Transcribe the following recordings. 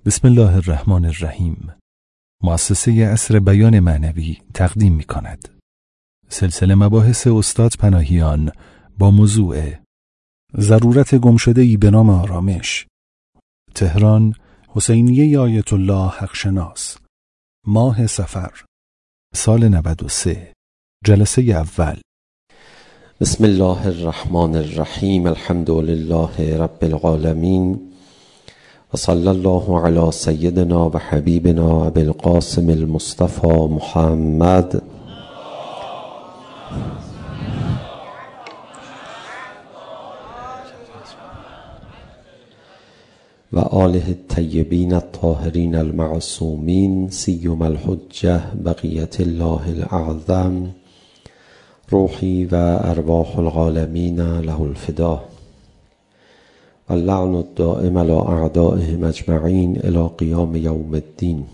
بسم الله الرحمن الرحیم. مؤسسه عصر بیان معنوی تقدیم می کند سلسله مباحث استاد پناهیان با موضوع ضرورت گمشده‌ای به نام آرامش. تهران، حسینیه آیت الله حقشناس، ماه صفر، سال 93، جلسه اول. بسم الله الرحمن الرحیم. الحمد لله رب العالمین و صلی الله علی سیدنا و حبیبنا ابی القاسم المصطفى محمد و آله الطیبین الطاهرین المعصومین، سیما الحجة بقیة الله الاعظم، روحی و ارواح العالمین له الفدا، و اللعن الدائم علی اعدائهم اجمعین الی قیام یوم الدین.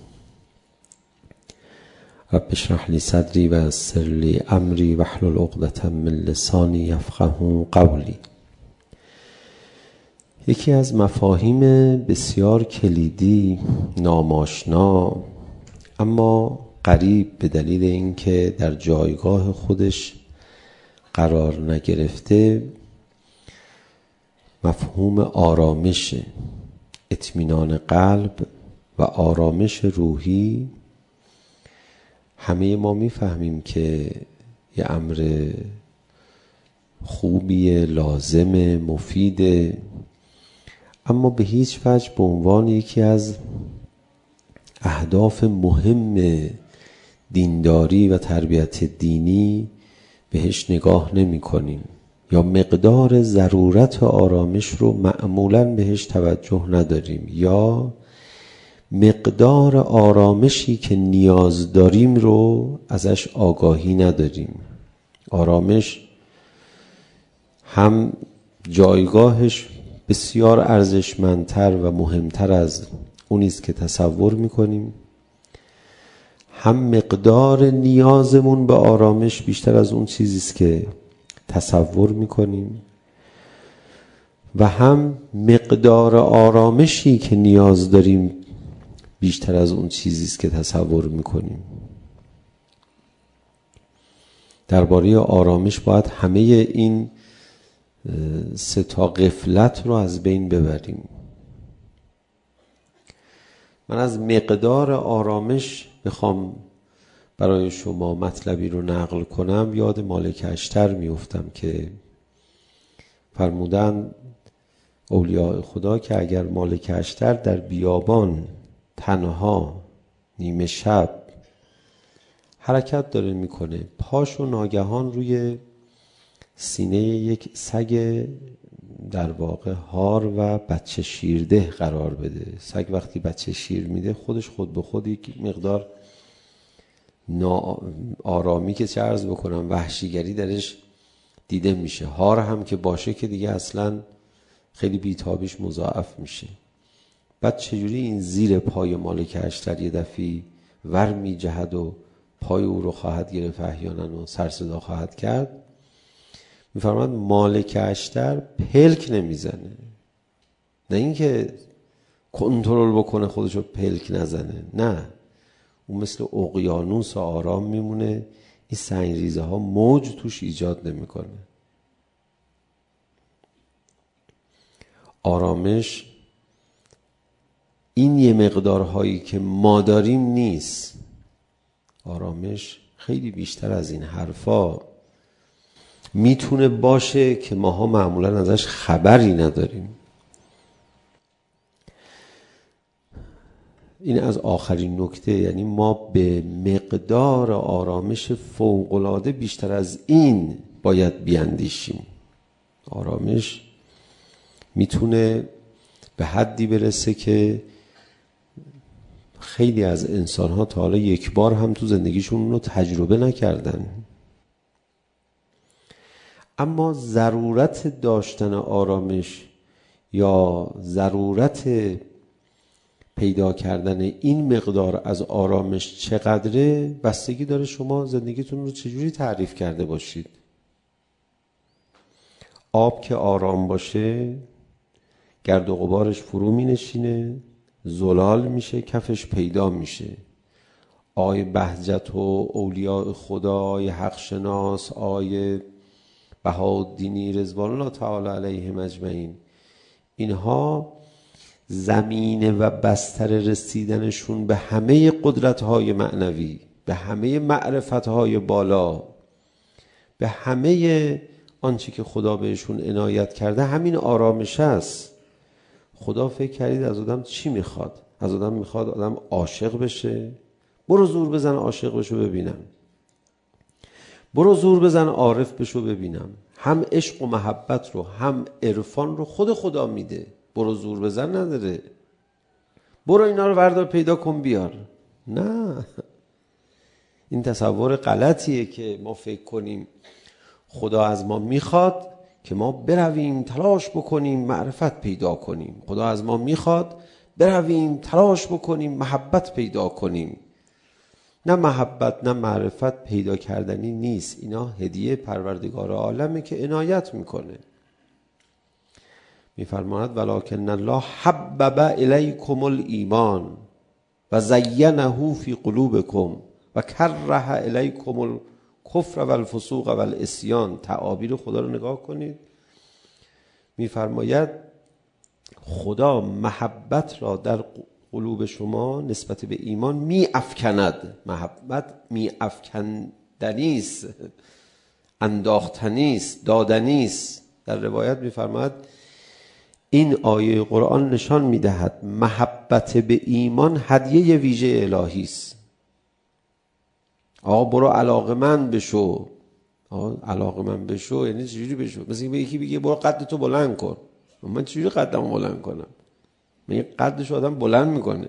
رب اشرح لی صدری و یسر لی امری واحلل عقدة من لسانی یفقهوا قولی. یکی از مفاهیم بسیار کلیدی، ناماشنا اما قریب به دلیل اینکه در جایگاه خودش قرار نگرفته، مفهوم آرامش، اطمینان قلب و آرامش روحی. همه ما میفهمیم که یه امر خوبیه، لازمه، مفیده، اما به هیچ وجه به عنوان یکی از اهداف مهم دینداری و تربیت دینی بهش نگاه نمی کنیم، یا مقدار ضرورت آرامش رو معمولاً بهش توجه نداریم، یا مقدار آرامشی که نیاز داریم رو ازش آگاهی نداریم. آرامش هم جایگاهش بسیار ارزشمندتر و مهمتر از اونی است که تصور میکنیم، هم مقدار نیازمون به آرامش بیشتر از اون چیزی است که تصور میکنیم، و هم مقدار آرامشی که نیاز داریم بیشتر از اون چیزی است که تصور میکنیم. درباره آرامش باید همه این سه تا غفلت رو از بین ببریم. من از مقدار آرامش بخوام برای شما مطلبی رو نقل کنم، یاد مالک اشتر میافتم که فرمودن اولیاء خدا که اگر مالک اشتر در بیابان تنها نیمه شب حرکت داره میکنه، پاشو ناگهان روی سینه یک سگ در واقع هار و بچه شیرده قرار بده. سگ وقتی بچه شیر میده خودش خود به خود یک مقدار آرامی که چه عرض بکنم، وحشیگری درش دیده میشه. هار هم که باشه که دیگه اصلا خیلی بیتابیش مضاعف میشه. بعد چجوری این زیر پای مالک اشتر یه دفعی ور می جهد و پای او رو خواهد گرفت احیانا و سر صدا خواهد کرد. میفرماد مالک اشتر پلک نمیزنه، نه اینکه کنترل بکنه خودش رو پلک نزنه، نه، اون مثل اقیانوس آرام میمونه، این سنگریزه ها موج توش ایجاد نمیکنه. آرامش این یه مقدارهایی که ما داریم نیست. آرامش خیلی بیشتر از این حرفا میتونه باشه که ماها معمولا ازش خبری نداریم. این از آخرین نکته، یعنی ما به مقدار آرامش فوق‌العاده بیشتر از این باید بیاندیشیم. آرامش میتونه به حدی برسه که خیلی از انسان‌ها تا حالا یک بار هم تو زندگیشون رو تجربه نکردن. اما ضرورت داشتن آرامش یا ضرورت پیدا کردن این مقدار از آرامش چقدره، بستگی داره شما زندگیتون رو چجوری تعریف کرده باشید. آب که آرام باشه گرد و غبارش فرو می نشینه، زلال میشه، کفش پیدا میشه. آقای بهجت و اولیاء خدا، آقای حق شناس، آقای بهاءالدینی رضوان الله تعالی علیهم اجمعین، اینها زمینه و بستر رسیدنشون به همه قدرت‌های معنوی، به همه معرفت‌های بالا، به همه آنچه که خدا بهشون عنایت کرده، همین آرامش است. خدا فکر کردید از آدم چی میخواد؟ از آدم میخواد آدم عاشق بشه؟ برو زور بزن عاشق بشو ببینم. برو زور بزن عارف بشو ببینم. هم عشق و محبت رو هم عرفان رو خود خدا میده. برو زور بزن نداره. برو اینا رو وردار پیدا کن بیار. نه، این تصور غلطیه که ما فکر کنیم خدا از ما میخواد که ما برویم تلاش بکنیم معرفت پیدا کنیم. خدا از ما میخواد برویم تلاش بکنیم محبت پیدا کنیم. نه محبت نه معرفت پیدا کردنی نیست. اینا هدیه پروردگار عالمه که عنایت میکنه. میفرماند ولکن الله حبب الیکم الایمان و زینه فی قلوبکم و کره الیکم الکفر و الفسوق و العصیان. تعابیر خدا رو نگاه کنید. میفرماید خدا محبت را در قلوب شما نسبت به ایمان می افکند. محبت می افکندنی است، انداختنی است، دادنی است. در روایت میفرماید این آیه قرآن نشان میدهد محبت به ایمان هدیه ویژه الهی است. آقا برو علاقمند بشو. علاقمند بشو یعنی چجوری بشو؟ مثل اینکه یکی بگه برو قدتو بلند کن. من چجوری قدمو بلند کنم؟ من قدش آدم بلند میکنه.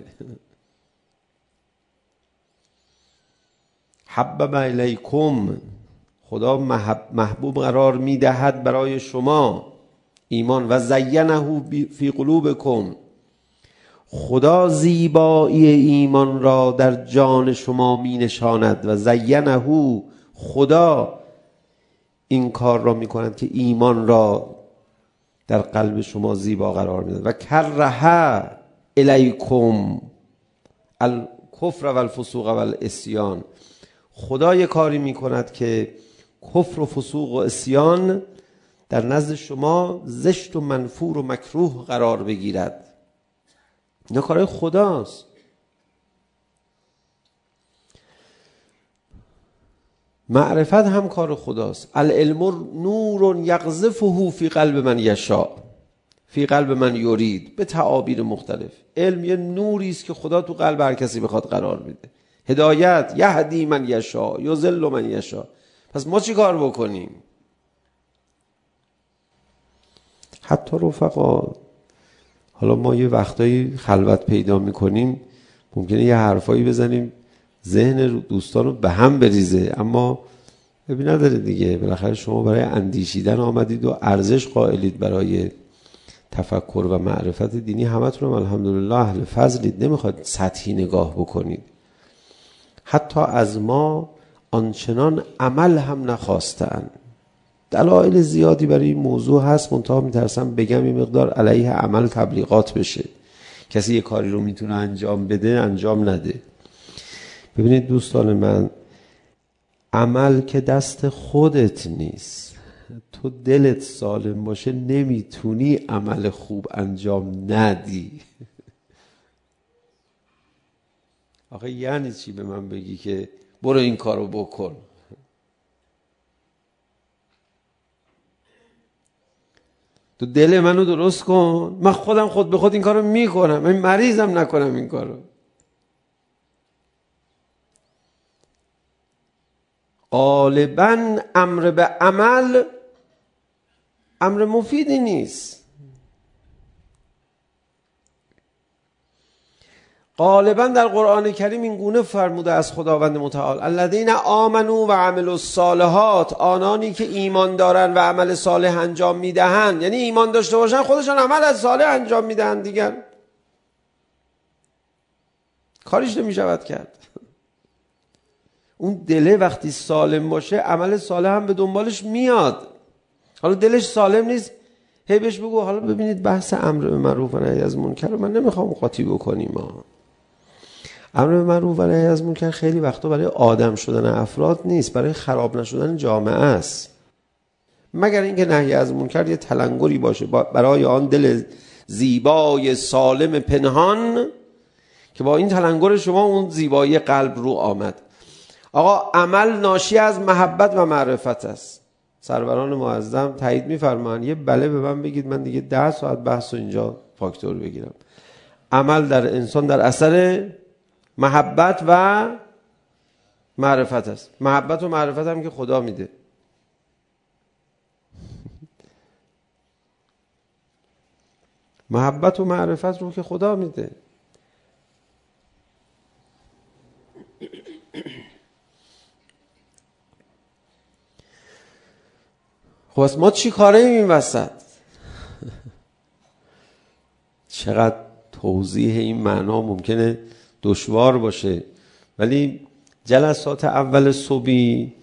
حبب الیکم، خدا محبوب قرار میدهد برای شما ایمان و زینه فی قلوبکم. خدا زیبایی ایمان را در جان شما می نشاند و زینه، خدا این کار را می کند که ایمان را در قلب شما زیبا قرار می دهد و کره الیکم الکفر و الفسوق و العصیان. خدا یک کاری می کند که کفر و فسوق و عصیان در نزد شما زشت و منفور و مکروه قرار بگیرد. اینا کارهای خداست. معرفت هم کار خداست. العلم نور یقذفه فی قلب من یشاء فی قلب من یرید، به تعابیر مختلف. علم یه نوری است که خدا تو قلب هر کسی بخواد قرار میده. هدایت یهدی من یشاء یضل من یشاء. پس ما چی کار بکنیم؟ حتی رفقا، حالا ما یه وقتایی خلوت پیدا میکنیم، ممکنه یه حرفایی بزنیم ذهن دوستان رو به هم بریزه، اما ببین نداره دیگه. بالاخره شما برای اندیشیدن آمدید و ارزش قائلید برای تفکر و معرفت دینی. همتون هم الحمدلله اهل فضلید، نمیخواد سطحی نگاه بکنید. حتی از ما آنچنان عمل هم نخواستن. دلایل زیادی برای این موضوع هست، منتها میترسم بگم این مقدار علیه عمل تبلیغات بشه. کسی یه کاری رو میتونه انجام بده انجام نده. ببینید دوستان من، عمل که دست خودت نیست. تو دلت سالم باشه نمیتونی عمل خوب انجام ندی. آخه یعنی چی به من بگی که برو این کارو بکن؟ تو دل منو درست کن، من خودم خود به خود این کارو میکنم، من مریضم نکنم این کارو. غالباً امر به عمل امر مفیدی نیست. غالباً در قرآن کریم این گونه فرموده از خداوند متعال الذین آمنوا و عملوا الصالحات، آنانی که ایمان دارن و عمل صالح انجام میدهن. یعنی ایمان داشته باشن خودشان عمل صالح انجام میدهن، دیگر کاریش نمیشود کرد. اون دله وقتی سالم باشه عمل صالح هم به دنبالش میاد. حالا دلش سالم نیست، هی بهش بگو حالا ببینید بحث امر به معروف و نهی از منکر رو من نمیخوام قاطی بکنیم امر به معروف و نهی از منکر خیلی وقتا برای آدم شدن افراد نیست، برای خراب نشدن جامعه است. مگر اینکه نهی از منکر یه تلنگری باشه برای آن دل زیبای سالم پنهان که با این تلنگر شما اون زیبایی قلب رو آمد. آقا عمل ناشی از محبت و معرفت است. سروران معظم تایید می‌فرمایند یه بله به من بگید من دیگه 10 ساعت بحث رو اینجا فاکتور بگیرم. عمل در انسان در اثر محبت و معرفت است. محبت و معرفت هم که خدا میده. محبت و معرفت رو که خدا میده. خب از ما چی کاره این وسط؟ چقدر توضیح این معنا ممکنه دشوار باشه، ولی جلسات اول صبحی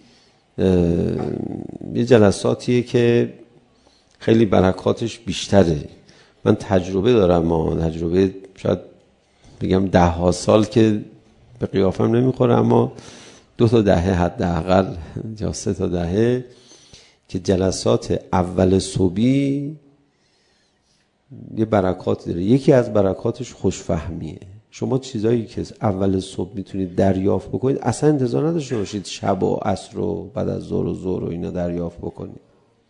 یه جلساتیه که خیلی برکاتش بیشتره. من تجربه دارم، تجربه شاید بگم 10 سال که به قیافم نمیخوره، اما 2 دهه حداقل یا 3 دهه که جلسات اول صبحی یه برکات داره. یکی از برکاتش خوشفهمیه. شما چیزایی که اول صبح میتونید دریافت بکنید اصلا انتظار نداشته باشید شب و عصر و بعد از ظهر و ظهر و اینا دریافت بکنید.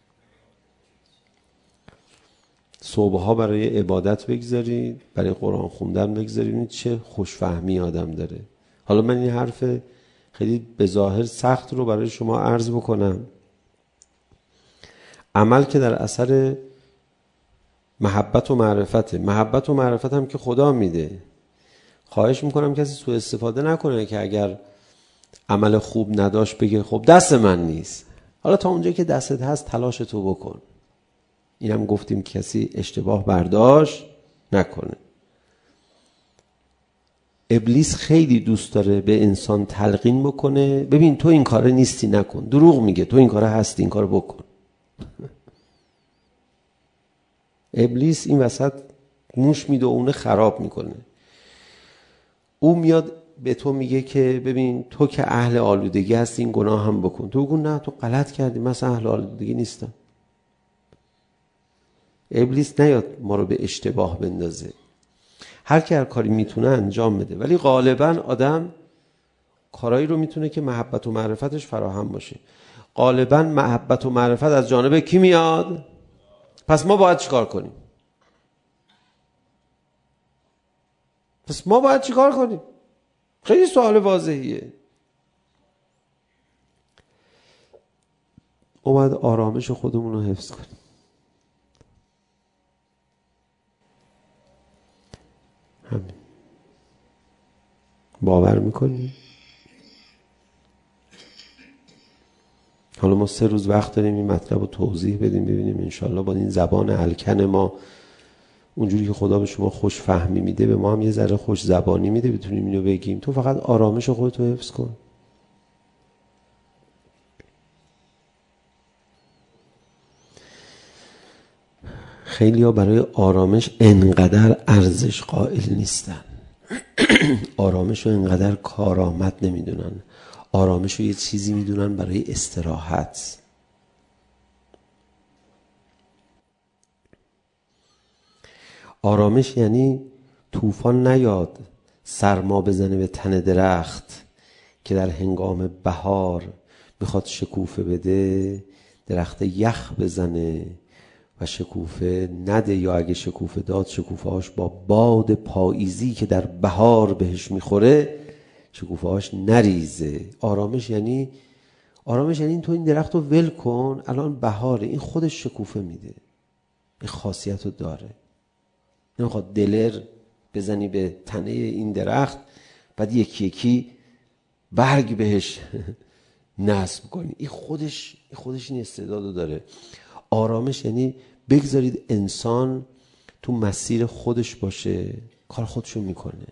صبحها برای عبادت بگذارید، برای قرآن خوندن بگذارید، چه خوشفهمی آدم داره. حالا من این حرف خیلی به ظاهر سخت رو برای شما عرض بکنم. عمل که در اثر محبت و معرفته. محبت و معرفت هم که خدا میده. خواهش میکنم کسی سوء استفاده نکنه که اگر عمل خوب نداشت بگه خب دست من نیست. حالا تا اونجایی که دستت هست تلاش تو بکن. اینم گفتیم کسی اشتباه برداشت نکنه. ابلیس خیلی دوست داره به انسان تلقین بکنه ببین تو این کاره نیستی نکن. دروغ میگه تو این کاره هستی، این کارو بکن. ابلیس این وسط موش میده و اونه خراب میکنه. او میاد به تو میگه که ببین تو که اهل آلودگی هستی این گناه هم بکن. تو بگو نه تو غلط کردی، من اصلا اهل آلودگی نیستم. ابلیس نیاد ما رو به اشتباه بندازه. هر کی هر کاری میتونه انجام بده، ولی غالبا آدم کارایی رو میتونه که محبت و معرفتش فراهم باشه. غالبا محبت و معرفت از جانب کی میاد؟ پس ما باید چیکار کنیم؟ خیلی سوال واضحیه. اومد آرامش خودمون رو حفظ کنیم. همین. باور میکنیم؟ حالا ما 3 روز وقت داریم این مطلب رو توضیح بدیم، ببینیم انشالله با این زبان الکن ما اونجوری که خدا به شما خوش فهمی میده به ما هم یه ذره خوش زبانی میده بتونیم اینو بگیم. تو فقط آرامش خودت رو حفظ کن. خیلی ها برای آرامش انقدر ارزش قائل نیستن. آرامش رو انقدر کارآمد نمیدونن. آرامش رو یه چیزی میدونن برای استراحت. آرامش یعنی طوفان نیاد سرما بزنه به تن درخت که در هنگام بهار میخواد شکوفه بده، درخت یخ بزنه و شکوفه نده، یا اگه شکوفه داد شکوفه هاش با باد پاییزی که در بهار بهش میخوره شکوفه هاش نریزه. آرامش یعنی این تو این درخت رو ول کن، الان بهاره، این خودش شکوفه میده، این خاصیت رو داره. نمیخواد دلر بزنی به تنه این درخت بعد یکی یکی برگ بهش نصب کنی. این خودش این استعدادو داره. آرامش یعنی بگذارید انسان تو مسیر خودش باشه، کار خودشو میکنه.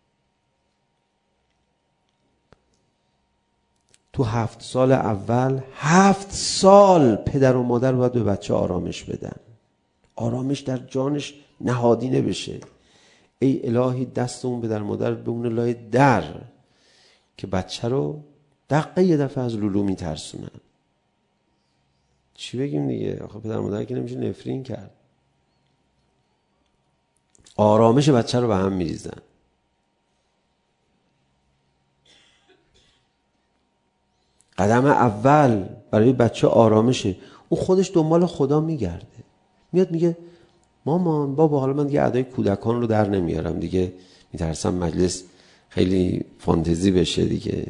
تو 7 سال اول 7 سال پدر و مادر باید به بچه آرامش بدن. آرامش در جانش نهادینه بشه. ای الهی دست اون پدر مادر بمونه لای در که بچه رو دقیقه یه دفعه از لولو میترسونن. چی بگیم دیگه؟ آخه پدر مادر که نمیشه نفرین کرد. آرامش بچه رو به هم میریزن. قدم اول برای بچه آرامشه. اون خودش دنبال خدا میگرده، میاد میگه مامان بابا، حالا من دیگه ادای کودکان رو در نمیارم دیگه، میترسم مجلس خیلی فانتزی بشه دیگه.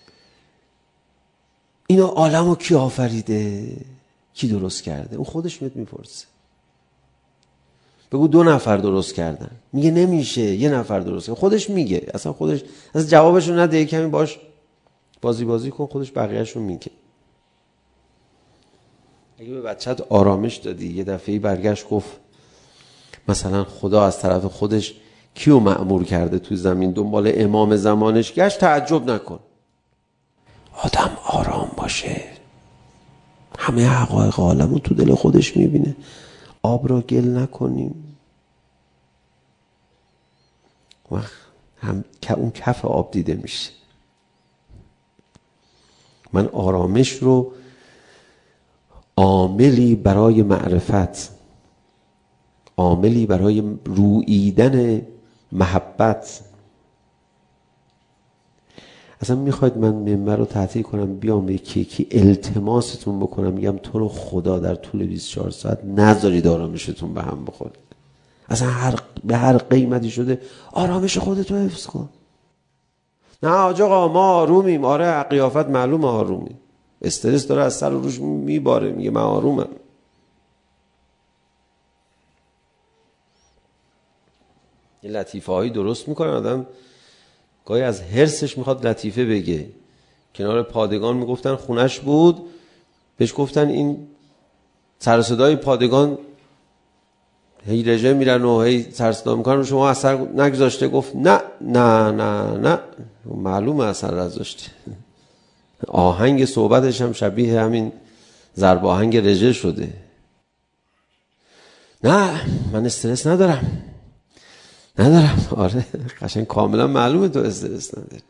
اینا عالمو کی آفریده؟ کی درست کرده؟ اون خودش میاد میپرسه. بگو 2 نفر درست کردن، میگه نمیشه 1 نفر درست کرد. خودش میگه، اصلا خودش جوابشو نده، کمی باش بازی کن، خودش بقیه‌شو میگه. اگه به بچت آرامش دادی، یه دفعه‌ای برگشت گفت مثلا خدا از طرف خودش کیو مأمور کرده تو زمین دنبال امام زمانش گشت، تعجب نکن. آدم آرام باشه، همه حقایق عالمو تو دل خودش میبینه. آب را گل نکنیم، وقت هم اون کف آب دیده میشه. من آرامش رو عاملی برای معرفت، عاملی برای روییدن محبت. اصلا میخواید من منبر رو تعطیل کنم بیام به یکی التماستون بکنم، میگم تو رو خدا در طول 24 ساعت نذارید آرامشتون به هم بخوره. اصلا به هر قیمتی شده آرامش خودتو حفظ کن. نه آقا ما آرومیم. آره قیافت معلومه آرومی، استرس داره از سر و روش میباره، میگه من آرومم. یه لطیفه هایی درست میکنن، آدم گاهی از حرصش میخواد لطیفه بگه. کنار پادگان میگفتن خونش بود، بهش گفتن این سر صدای پادگان هی رژه میرن و هی سر صدا میکنن، شما اثر نگذاشته؟ گفت نه نه نه نه، معلومه اثر نذاشته. آهنگ صحبتش هم شبیه همین ضرب آهنگ رژه شده. نه من استرس ندارم. آره قشنگ کاملا معلومه تو استرس نداری.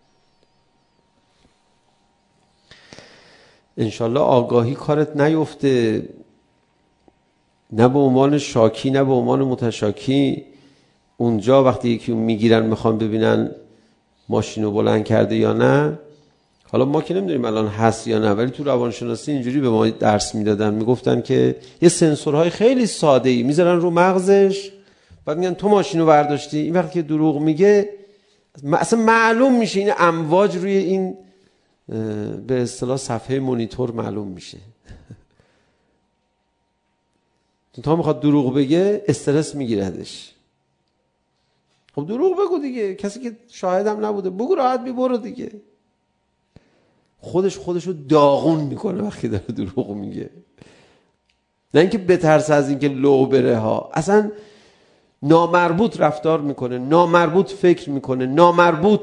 انشالله آگاهی کارت نیفته، نه به عنوان شاکی نه به عنوان متشاکی. اونجا وقتی یکی میگیرن میخوان ببینن ماشینو بلند کرده یا نه، حالا ما که نمیدونیم الان هست یا نه، ولی تو روانشناسی اینجوری به ما درس میدادن، میگفتن که یه سنسورهای خیلی ساده‌ای میذارن رو مغزش، بعد میگن تو ماشینو برداشتی. این وقتی که دروغ میگه اصلا معلوم میشه، این امواج روی این به اصطلاح صفحه مانیتور معلوم میشه. تا میخواد دروغ بگه استرس میگیردش. خب دروغ بگو دیگه، کسی که شاهدم نبوده بگو، راحت برو دیگه. خودشو داغون میکنه وقتی داره دروغ میگه، نه اینکه بترسه از اینکه لو بره ها. اصلا نامربوط رفتار میکنه، نامربوط فکر میکنه، نامربوط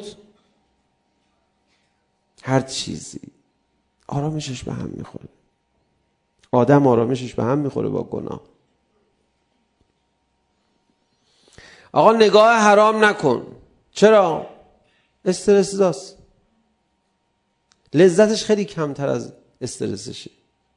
هر چیزی. آرامشش به هم میخوره. آدم آرامشش به هم میخوره با گناه. آقا نگاه حرام نکن. چرا؟ استرس داست. لذتش خیلی کمتر از استرسشه.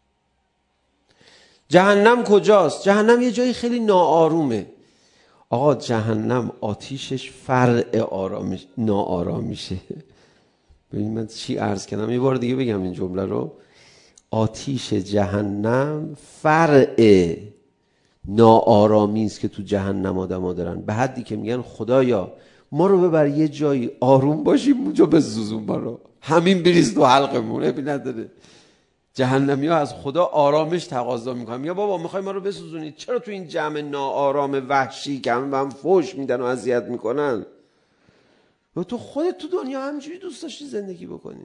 جهنم کجاست؟ جهنم یه جایی خیلی ناآرومه. آقا جهنم آتیشش فرع ناآرامیشه. ببین من چی عرض کردم، یه بار دیگه بگم این جمله رو. آتیش جهنم فرع ناآرامی است که تو جهنم آدم‌ها دارن، به حدی که میگن خدایا ما رو ببر یه جایی آروم باشیم اونجا بسوزون ما رو، همین بریز تو حلقمون. ابی نداره. جهنمی‌ها از خدا آرامش تقاضا میکنن. یا بابا میخوای ما رو بسوزونید، چرا تو این جمع ناآرام وحشی که همه هم فوش میدن و اذیت میکنن؟ و تو خودت تو دنیا همینجوری دوست داشتی زندگی بکنی.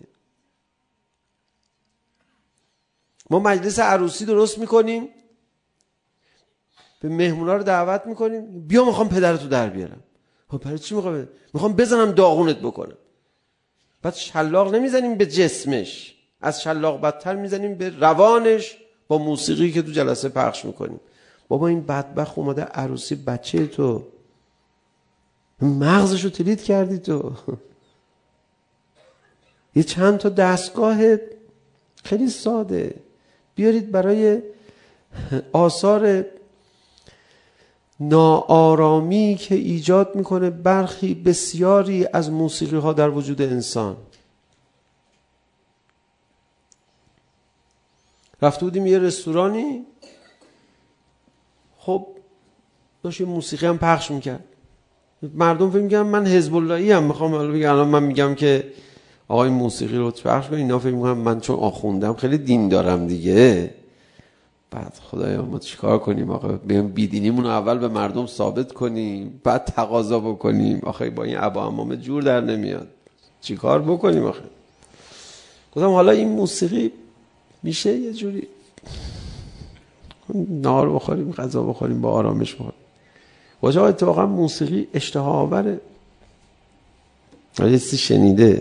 ما مجلس عروسی درست میکنیم، به مهمونا رو دعوت میکنیم، بیا میخوام پدرتو در بیارم. خب برای چی میخوام بزنم داغونت بکنم؟ بعد شلاق نمیزنیم به جسمش، از شلاق بدتر میزنیم به روانش با موسیقی که تو جلسه پخش میکنیم. بابا این بدبخت اومده عروسی بچه تو، مغزشو تلید کردی تو. یه چند تا دستگاه خیلی ساده بیارید برای آثار ناآرامی که ایجاد میکنه برخی بسیاری از موسیقی ها در وجود انسان. رفته بودیم یه رستورانی، خب داشت یه موسیقی هم پخش میکرد. مردم فکر میکنن من حزب اللهی ام، میخوام بگم الان من میگم که آقای موسیقی رو پخش کن، اینا فکر میکنن من چون آخوندم خیلی دین دارم دیگه. بعد خدایا ما چیکار کنیم آقا؟ بیام بیدینیمون رو اول به مردم ثابت کنیم بعد تقاضا بکنیم؟ آخه با این ابا عمامه جور در نمیاد، چیکار بکنیم آخه؟ گفتم حالا این موسیقی میشه یه جوری نهار بخوریم، غذا بخوریم، با آرامش بخوریم. واجه اتفاقا موسیقی اشتها آوره. یه چیزی شنیده،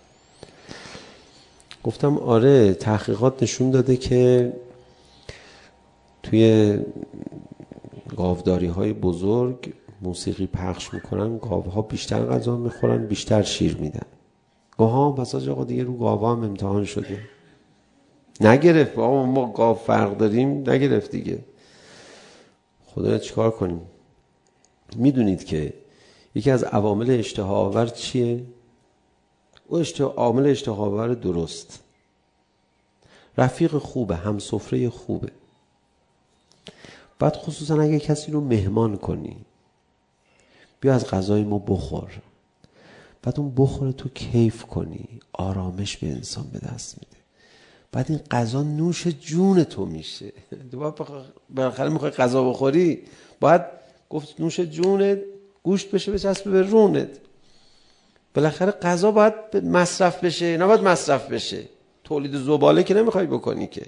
گفتم آره، تحقیقات نشون داده که توی گاوداری های بزرگ موسیقی پخش میکنن، گاوها بیشتر غذا میخورن، بیشتر شیر میدن. گاوها مثلا آقا دیگه رو گاوها هم امتحان شده، نگرفت. بابا ما گاو فرق داریم، نگرفت دیگه. خدایا چیکار کنیم؟ میدونید که یکی از عوامل اشتها آور چیه؟ او عامل اشتها آور درست، رفیق خوبه، هم سفره خوبه. بعد خصوصا اگه کسی رو مهمان کنی، بیا از غذای ما بخور، بعد اون بخوره تو کیف کنی، آرامش به انسان به دست میده. بعد این غذا نوش جون تو میشه. بالاخره میخوای غذا بخوری، باید گفت نوش جونت، گوشت بشه بچسبه به رونت. بالاخره غذا باید مصرف بشه، نه باید مصرف بشه. تولید زباله که نمیخوای بکنی که.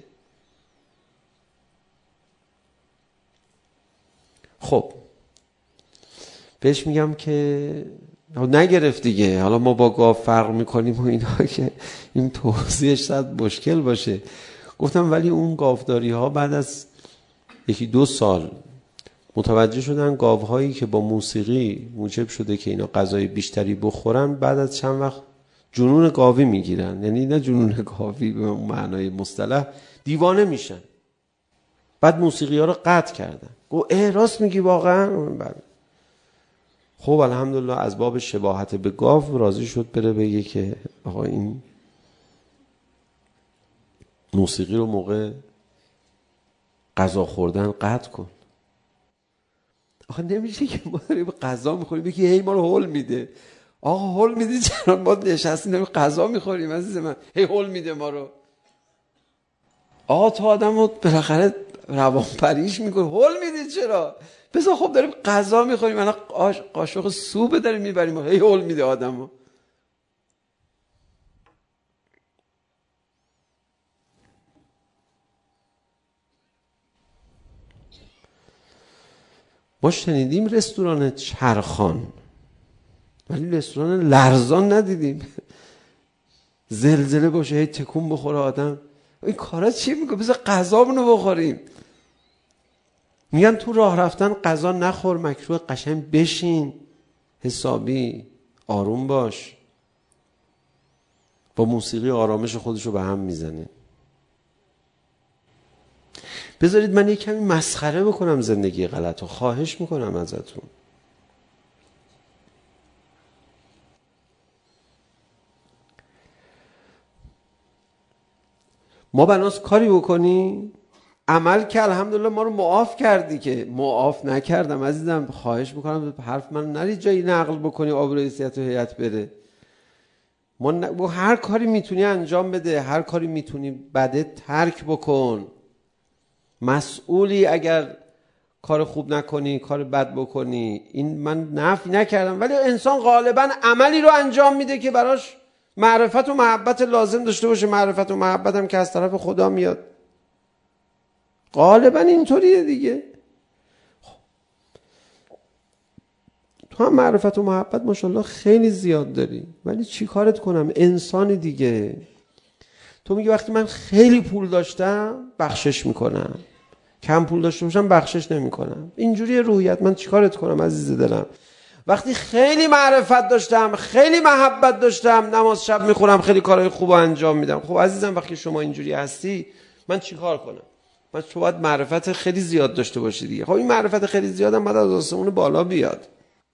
خب بهش میگم که نگرفت دیگه. حالا ما با گاو فرق میکنیم و اینا که این توضیحش شاید مشکل باشه. گفتم ولی اون گاوداری ها بعد از 1-2 سال متوجه شدن گاوهایی که با موسیقی موجب شده که اینا غذای بیشتری بخورن، بعد از چند وقت جنون گاوی میگیرن. یعنی نه جنون گاوی به معنای مصطلح، دیوانه میشن. بعد موسیقی ها رو قطع کردن. گفت راست میگی واقعا؟ خب الحمدلله از باب شباهت به گاو راضی شد بره بگه که آقا این موسیقی رو موقع غذا خوردن قطع کن. آخه نمیشه که ما داریم غذا میخوریم بگی هی ما رو هول میده. آقا هول میده چرا؟ ما نشستیم داریم غذا میخوریم عزیز من، هی هول میده ما رو. آقا تو آدم رو بالاخره روان پریش میکنه، هول میده چرا؟ بذار خب داریم غذا میخوریم، الان قاشق سوپ داریم میبریم، هی هول میده آدمو. ما شنیدیم رستوران چرخان، ولی رستوران لرزان ندیدیم. زلزله باشه هی تکون بخوره آدم. این کارا چی میگه؟ بذار غذامونو بخوریم. میگن تو راه رفتن غذا نخور، مکروه، قشنگ بشین حسابی آروم باش. با موسیقی آرامش خودشو به هم میزنه. بذارید من یک کمی مسخره بکنم زندگی غلطو، خواهش میکنم ازتون. ما بناس کاری بکنی، عمل که الحمدلله ما رو معاف کردی، که معاف نکردم عزیزم. خواهش میکنم حرف من نری جایی نقل بکنی آبروی حیثیت و هیئت بره. ما هر کاری میتونی انجام بده، هر کاری میتونی بده ترک بکن. مسئولی اگر کار خوب نکنی، کار بد بکنی. این من نفی نکردم، ولی انسان غالبا عملی رو انجام میده که براش معرفت و محبت لازم داشته باشه. معرفت و محبت هم که از طرف خدا میاد، غالبا اینطوریه دیگه. تو هم معرفت و محبت ماشاءالله خیلی زیاد داری، ولی چی کارت کنم؟ انسانی دیگه. تو میگی وقتی من خیلی پول داشتم بخشش میکنم، کم پول داشته باشم بخشش نمیکنم. اینجوری روحیت. من چیکارت کنم عزیز دلم؟ وقتی خیلی معرفت داشتم، خیلی محبت داشتم، نماز شب میخونم، خیلی کارهای خوب انجام میدم. خب عزیزم وقتی شما اینجوری هستی من چیکار کنم؟ من تو باید معرفت خیلی زیاد داشته باشی دیگه. خب این معرفت خیلی زیادم بعد از آسمون بالا بیاد.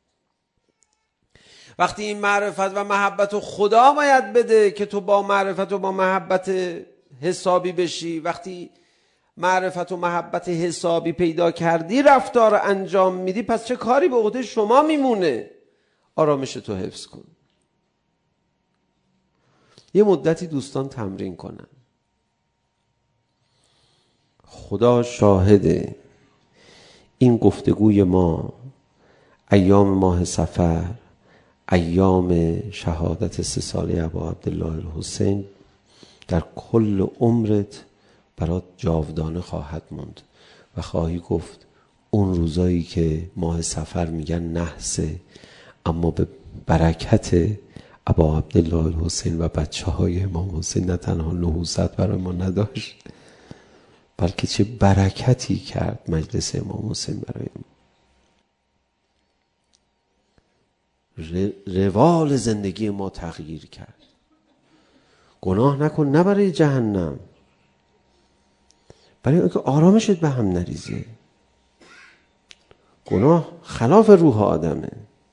وقتی این معرفت و محبت رو خدا باید بده که تو با معرفت و با محبت حسابی بشی. وقتی معرفت و محبت حسابی پیدا کردی، رفتار انجام میدی، پس چه کاری به عهده شما میمونه؟ آرامش تو حفظ کن. یه مدتی دوستان تمرین کنن. خدا شاهده این گفتگوی ما ایام ماه صفر، ایام شهادت 3 ساله ابا عبدالله الحسین در کل عمرت برات جاودانه خواهد موند و خواهی گفت اون روزایی که ماه صفر میگن نحسه، اما به برکت ابا عبدالله الحسین و بچه های امام حسین نه تنها نحوست برای ما نداشت، بلکه چه برکتی کرد مجلس امام حسین برای ما. روال زندگی ما تغییر کرد. گناه نکن، نه برای جهنم، برای اینکه آرامشت به هم نریزه. گناه خلاف روح آدمه.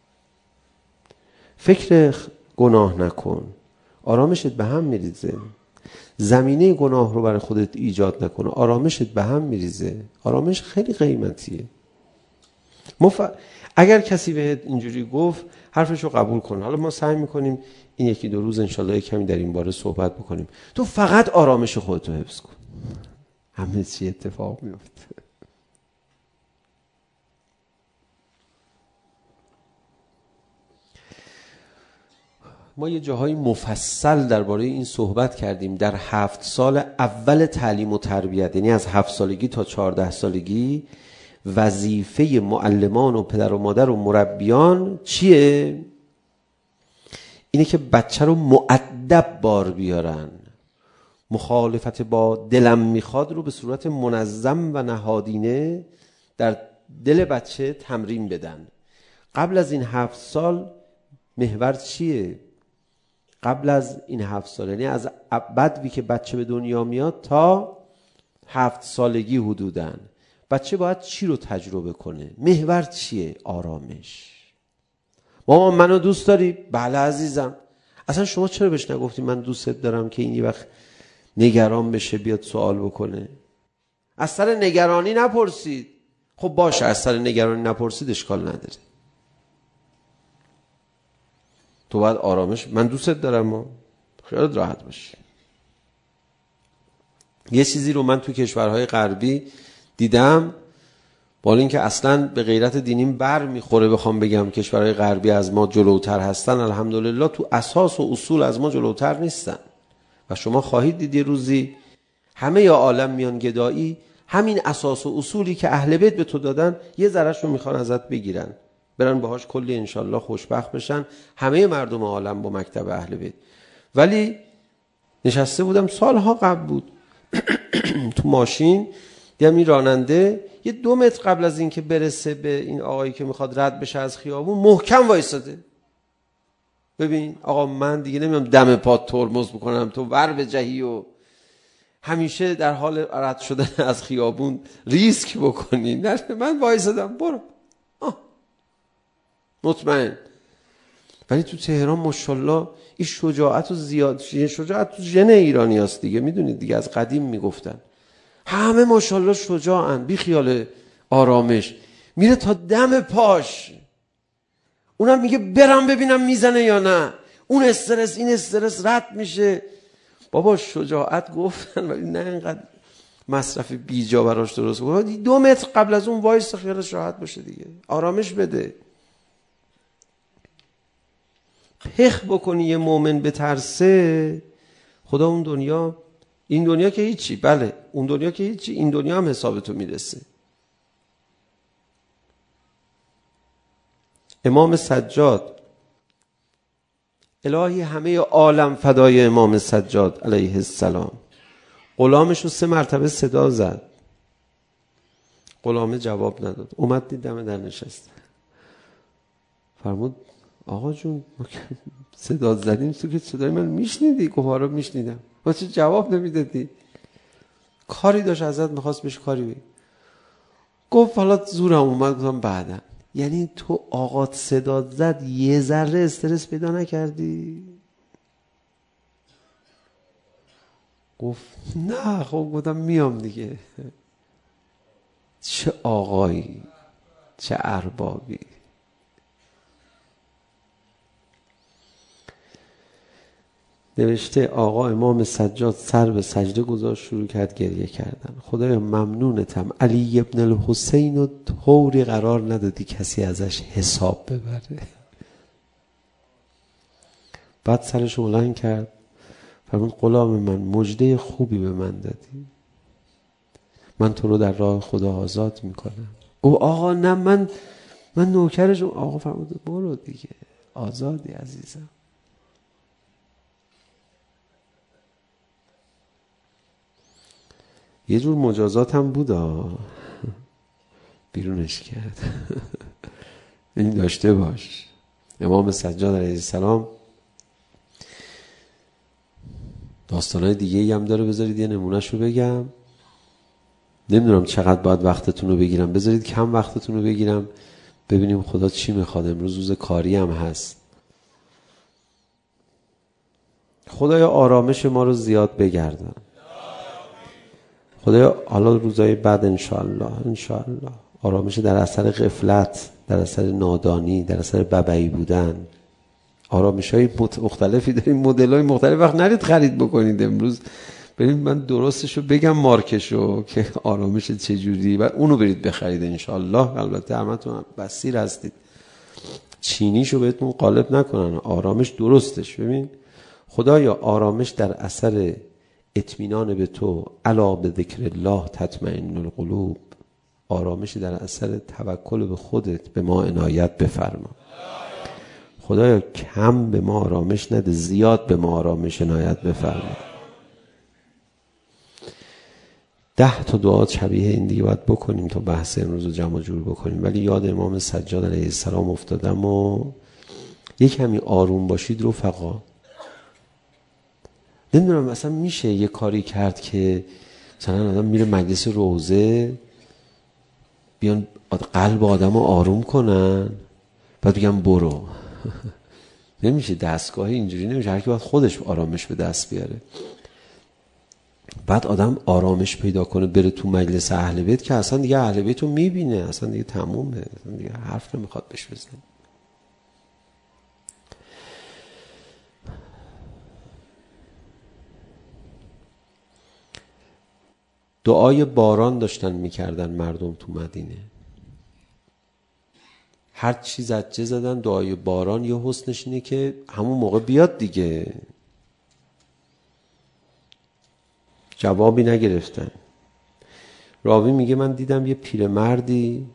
فکر گناه نکن، آرامشت به هم میریزه. زمینه گناه رو برای خودت ایجاد نکن، آرامشت به هم میریزه. آرامش خیلی قیمتیه. اگر کسی بهت اینجوری گفت حرفشو قبول کن. حالا ما سعی میکنیم این 1-2 روز انشالله کمی در این باره صحبت بکنیم. تو فقط آرامش خودتو حفظ کن، همه چی اتفاق میفته. ما یه جاهای مفصل درباره این صحبت کردیم. در 7 سال اول تعلیم و تربیت، یعنی از 7 سالگی تا 14 سالگی، وظیفه معلمان و پدر و مادر و مربیان چیه؟ اینه که بچه رو مؤدب بار بیارن، مخالفت با دلم میخواد رو به صورت منظم و نهادینه در دل بچه تمرین بدن. قبل از این 7 سال محور چیه؟ قبل از این 7 سال، یعنی از بدوی که بچه به دنیا میاد تا 7 سالگی حدوداً، بچه باید چی رو تجربه کنه؟ محور چیه؟ آرامش. مامان منو دوست داری؟ بله عزیزم. اصلا شما چرا بهش نگفتی من دوستت دارم که این یه وقت نگران بشه بیاد سوال بکنه؟ از سر نگرانی نپرسید. خب باشه، از سر نگرانی نپرسید اشکال نداره. تو باید آرامش، من دوستت دارم، خیالت راحت باشه. یه چیزی رو من تو کشورهای غربی دیدم، با اینکه اصلا به غیرت دینیم بر میخوره بخوام بگم کشورهای غربی از ما جلوتر هستن، الحمدلله تو اساس و اصول از ما جلوتر نیستن. و شما خواهید دید یه روزی همه یا عالم میان گدایی همین اساس و اصولی که اهل بیت به تو دادن یه ذره‌شو میخوان ازت بگیرن، برن باهاش کلی انشالله خوشبخت بشن همه مردم عالم با مکتب اهل بیت. ولی نشسته بودم، سالها قبل بود، تو ماشین دیدم این راننده یه 2 متر قبل از این که برسه به این آقایی که میخواد رد بشه از خیابون محکم وایساده. ببین آقا من دیگه نمیام دم پات ترمز بکنم تو ور به جهی و همیشه در حال رد شدن از خیابون ریسک بکنی. نه من وایسادم، برو مطمئن. ولی تو تهران ماشاءالله این شجاعت و زیاد، شجاعت تو ژن ایرانی هست دیگه، میدونید دیگه، از قدیم میگفتن همه ماشاءالله شجاعن، بی خیال آرامش، میره تا دم پاش، اونم میگه برم ببینم میزنه یا نه، اون استرس این استرس رد میشه. بابا شجاعت گفتن ولی نه اینقدر مصرف بیجا براش درست کنه. 2 متر قبل از اون وایس خیالش راحت باشه دیگه، آرامش بده. پخ بکنی یه مومن به ترسه، خدا اون دنیا، این دنیا که هیچی، بله اون دنیا که هیچی، این دنیا هم حسابتو میرسه. امام سجاد، الهی همه عالم فدای امام سجاد علیه السلام، غلامش رو 3 مرتبه صدا زد. غلامه جواب نداد. اومد دید دم در نشسته. فرمود آقا جون ما صدا زدیم تو که صدای من میشنیدی؟ گفت آره میشنیدم. واسه جواب نمیدادی؟ کاری داشت ازت میخواست بهش کاری بگی. گفت حالا زورم اومد گفتم بعدا. یعنی تو آقات صدا زد یه ذره استرس پیدا نکردی؟ گفت نه. خب گفتم میام دیگه. چه آقایی، چه اربابی. نوشته آقا امام سجاد سر به سجده گذاشت، شروع کرد گریه کردن. خدایا ممنونتم علی ابن الحسین رو طوری قرار ندادی کسی ازش حساب ببره. بعد سرش بلند کرد فرمود غلام من مژده خوبی به من دادی، من تو رو در راه خدا آزاد میکنم. او آقا نه من نوکرشم. آقا فرمود برو دیگه، آزادی عزیزم. یه جور مجازات هم بودا، بیرونش کرد. این داشته باش. امام سجاد علیه السلام داستانهای دیگه هم داره، بذارید یه نمونهش رو بگم. نمیدونم چقدر باید وقتتون رو بگیرم، بذارید کم وقتتون رو بگیرم ببینیم خدا چی میخواد. امروز روز کاری هم هست. خدایا آرامش ما رو زیاد بگردن. خدایا حالا روزهای بعد انشاءالله آرامش در اثر غفلت، در اثر نادانی، در اثر ببعی بودن، آرامش های مختلفی داریم، مدل های مختلف. وقت نرید خرید بکنید امروز برید من درستشو بگم مارکشو که آرامش چجوری و اونو برید بخرید انشاءالله. البته همتون بصیر هستید، چینیشو بهتون غالب نکنن. آرامش درستش ببین. خدایا آرامش در اثر اطمینان به تو، الا به ذکر الله تطمئن القلوب، آرامش در اثر توکل به خودت به ما عنایت بفرما. خدایا کم به ما آرامش نده، زیاد به ما آرامش عنایت بفرما. 10 تا دعا شبیه این دیگه باید بکنیم تا بحث امروز رو جمع جور بکنیم. ولی یاد امام سجاد علیه السلام افتادم و یک کمی آروم باشید رفقا. نمیدونم مثلا میشه یه کاری کرد که مثلا آدم میره مجلس روزه بیان قلب آدم رو آروم کنن بعد بگم برو. نمیشه، دستگاهی اینجوری نمیشه. هر کی باید خودش آرامش به دست بیاره. بعد آدم آرامش پیدا کنه بره تو مجلس اهل بیت که اصلا دیگه اهل بیت رو میبینه، اصلا دیگه تمومه، اصلا دیگه حرف نمیخواد بهش بزنه. دعای باران داشتن میکردن مردم تو مدینه. هر چی زجه زدن دعای باران. یه حسنش اینه که همون موقع بیاد دیگه. جوابی نگرفتن. راوی میگه من دیدم یه پیرمردی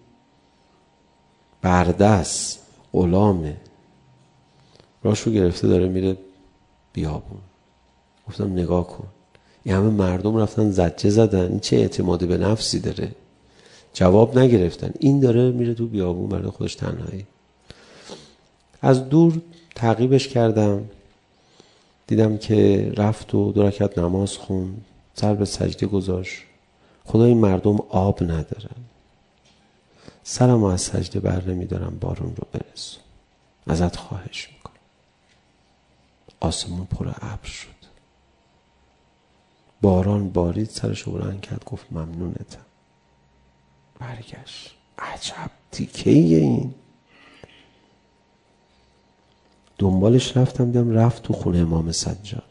بردست غلامه، راشو گرفته داره میره بیابون. گفتم نگاه کن، این همه مردم رفتن زجه زدن، این چه اعتماد به نفسی داره. جواب نگرفتن. این داره میره تو بیابون برای خودش تنهایی. از دور تعقیبش کردم، دیدم که رفت و 2 رکعت نماز خوند، سر به سجده گذاشت. خدا این مردم آب ندارن، سرمو از سجده بر نمیدارم، بارون رو برسون، ازت خواهش میکنم. آسمون پر ابر شد، باران بارید، سرشو بلند کرد گفت ممنونتم. برگشت. عجب تیکه‌ایه این. دنبالش رفتم، دیدم رفت تو خونه امام سجاد.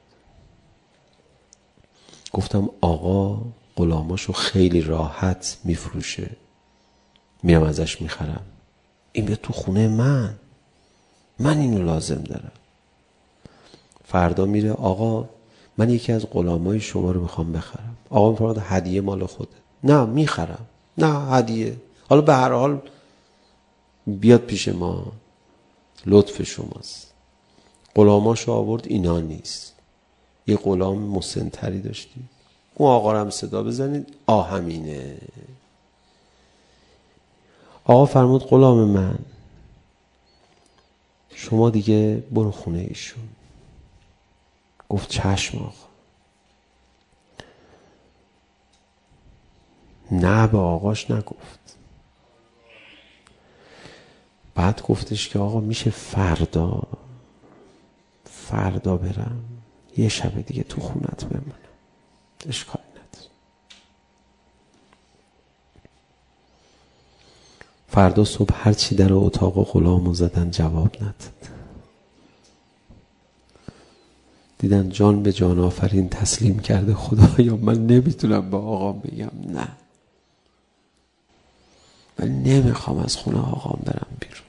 گفتم آقا غلاماشو خیلی راحت میفروشه، میام ازش میخرم. این بیاد تو خونه من اینو لازم دارم. فردا میره آقا من یکی از غلامای شما رو میخوام بخرم. آقا میفرماد هدیه مال خوده. نه میخرم. نه هدیه، حالا به هر حال بیاد پیش ما، لطف شماست. غلاماشو آورد، اینا نیست. یه غلام مسن‌تری داشتی، اون آقا رو هم صدا بزنید، همینه. آقا فرمود غلام من شما دیگه برو خونه ایشون. گفت چشم آقا. نه به آقاش نگفت. بعد گفتش که آقا میشه فردا برم یه شب دیگه تو خونت بمونم، اشکال نداره. فردا صبح هر چی در اتاق غلامو زدن جواب نداد. دیدن جان به جان آفرین تسلیم کرده. خدایا من نمیتونم به آقام بگم نه، من نمیخوام از خونه آقام برم بیرون.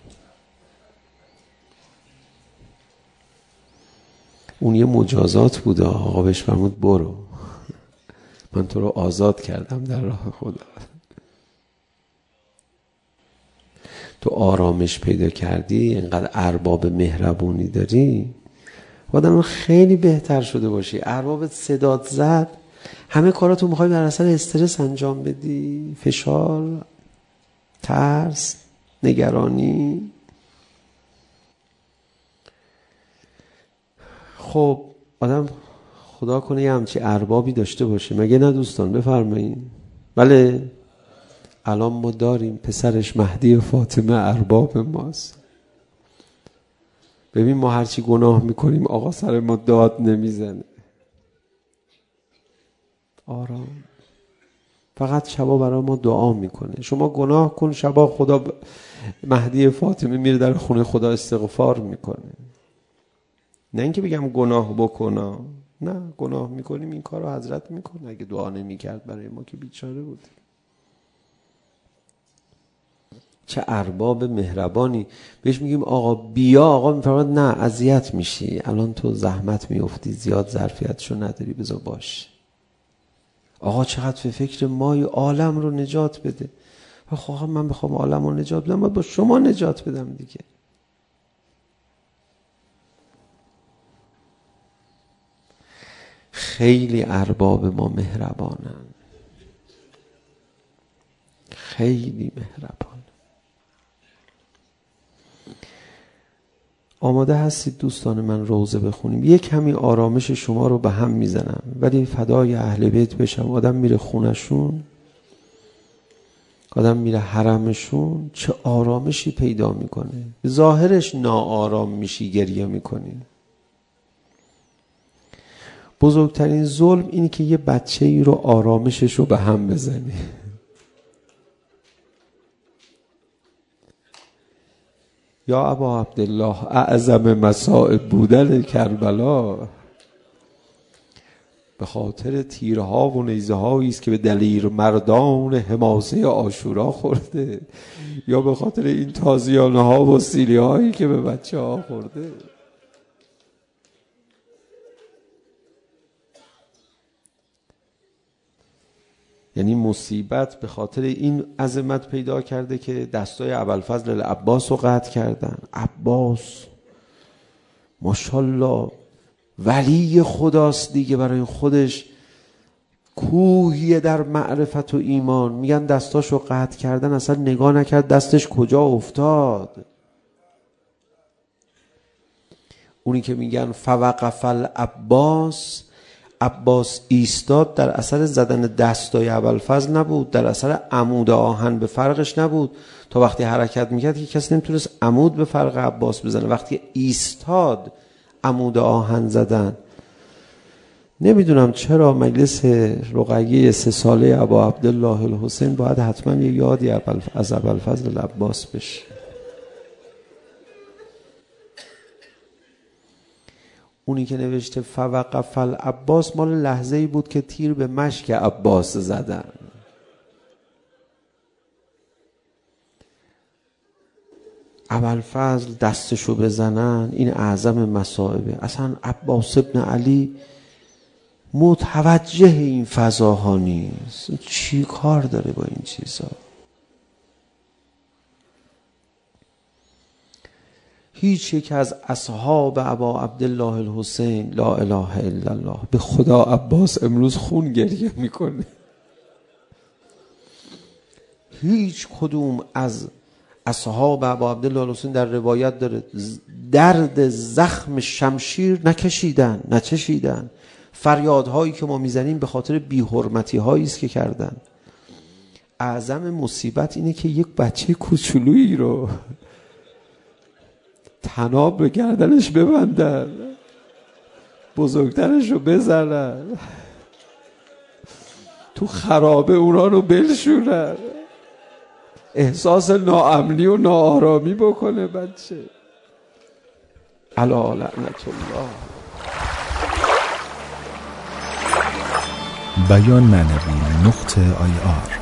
اون یه مجازات بوده. آقا بهش فرمود برو، من تو رو آزاد کردم در راه خدا. تو آرامش پیدا کردی، اینقدر ارباب مهربونی داری، آدم خیلی بهتر شده باشی. اربابت صدات زد، همه کاراتو میخوای بر اثر استرس انجام بدی، فشار، ترس، نگرانی. خب آدم خدا کنه یه همچی اربابی داشته باشه، مگه نه دوستان؟ بفرمایید. بله الان ما داریم، پسرش مهدی فاطمه ارباب ماست. ببین ما هرچی گناه میکنیم آقا سر ما داد نمیزنه، آرام، فقط شبا برای ما دعا میکنه. شما گناه کن، شبا خدا مهدی فاطمه میره در خونه خدا استغفار میکنه. نه اینکه بگم گناه بکنم، نه، گناه میکنیم این کار رو حضرت میکنه. اگه دعا نمیکرد برای ما که بیچاره بودیم. چه ارباب مهربانی. بهش میگیم آقا بیا، آقا میفرماد نه اذیت میشی، الان تو زحمت میفتی، زیاد ظرفیتشو نداری، بذار باش. آقا چقدر به فکر مای عالم رو نجات بده. آقا من بخوام عالم رو نجات بدم باید با شما نجات بدم دیگه. خیلی ارباب ما مهربانن، خیلی مهربان. آماده هستید دوستان من روزه بخونیم؟ یک کمی آرامش شما رو به هم میزنم ولی فدای اهل بیت بشم. آدم میره خونشون، آدم میره حرمشون، چه آرامشی پیدا میکنه. ظاهرش ناآرام میشی، گریه میکنی. بزرگترین ظلم اینی که یه بچه ای رو آرامشش رو به هم بزنی. یا ابا عبدالله، اعظم مصائب بودن کربلا به خاطر تیرها و نیزه هایی است که به دلیر مردان حماسه عاشورا خورده، یا به خاطر این تازیانه ها و سیلی هایی که به بچه ها خورده. یعنی مصیبت به خاطر این عظمت پیدا کرده که دستای ابوالفضل العباس رو قطع کردن. عباس ماشاءالله ولی خداست دیگه، برای خودش کوهیه در معرفت و ایمان. میگن دستاشو قطع کردن، اصلا نگاه نکرد دستش کجا افتاد. اونی که میگن فوقف العباس، عباس ایستاد، در اثر زدن دستای ابوالفضل نبود، در اثر عمود آهن به فرقش نبود. تا وقتی حرکت میکرد که کسی نمیتونست عمود به فرق عباس بزنه. وقتی ایستاد عمود آهن زدن. نمیدونم چرا مجلس رقیه 3 ساله ابا عبدالله الحسین باید حتما یه یادی از ابوالفضل العباس بشه. اونی که نوشته فوقف العباس مال لحظه‌ای بود که تیر به مشک عباس زدن. ابوالفضل دستشو بزنن، این اعظم مصائبه. اصلا عباس ابن علی متوجه این فضاها نیست. چی کار داره با این چیزا؟ هیچ یک از اصحاب ابا عبدالله الحسین، لا اله الا الله، به خدا عباس امروز خون گریه میکنه. هیچ کدوم از اصحاب ابا عبدالله الحسین در روایت داره درد زخم شمشیر نچشیدن. فریادهایی که ما میزنیم به خاطر بی‌حرمتی هایی است که کردن. اعظم مصیبت اینه که یک بچه کوچولویی رو طناب به گردنش ببندن، بزرگترش رو بزنن، تو خرابه اونا رو بلشونن، احساس ناامنی و ناآرامی بکنه بچه. الا لعنت الله. بیان معنوی .ir